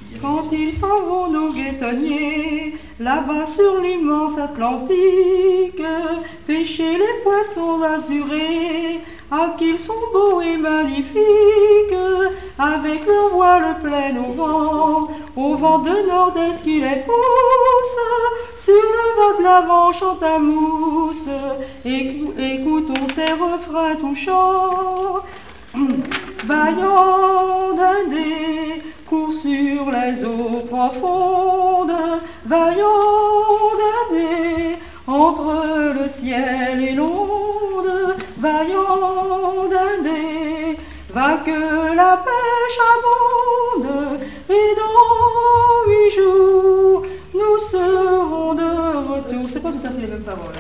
Quand ils s'en vont nos guétonniers, là-bas sur l'immense Atlantique, pêcher les poissons azurés, ah qu'ils sont beaux et magnifiques, avec leur voile plein au vent de nord-est qui les pousse, sur le vent de l'avant chante à mousse, écoutons ces refrains touchants. Vaillant dindé, court sur les eaux profondes, vaillant dindé, entre le ciel et l'onde, vaillant dindé, va que la pêche abonde, et dans 8 jours, nous serons de retour. C'est pas tout à fait les mêmes paroles.